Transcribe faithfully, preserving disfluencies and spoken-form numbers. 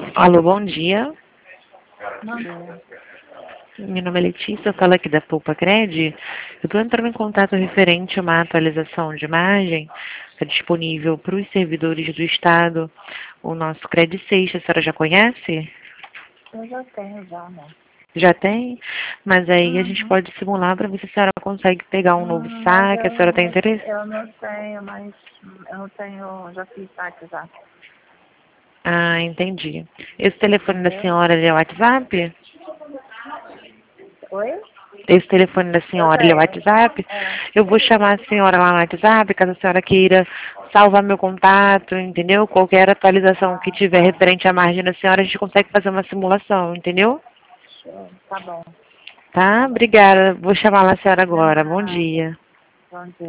Alô, bom dia. Bom dia. Meu nome é Letícia, eu falo aqui da Poupa Cred. Eu estou entrando em contato referente a uma atualização de imagem que é disponível para os servidores do Estado, o nosso Cred seis. A senhora já conhece? Eu já tenho já, né? Já tem? Mas aí a gente Uhum. pode simular para ver se a senhora consegue pegar um novo Hum, mas saque. A eu senhora tem não, interesse? eu não tenho, mas eu não tenho, já fiz saque já. Ah, entendi. Esse telefone da Entendeu? senhora ele é o WhatsApp? Oi? Esse telefone da Eu senhora, ele é o tenho. WhatsApp? É. Eu vou chamar a senhora lá no WhatsApp, caso a senhora queira salvar meu contato, entendeu? Qualquer atualização que Ah, tiver tá. referente à margem da senhora, a gente consegue fazer uma simulação, entendeu? Show. Tá bom. Tá? Tá bom. Obrigada. Vou chamar lá a senhora De agora. Bom nada. dia. Bom dia.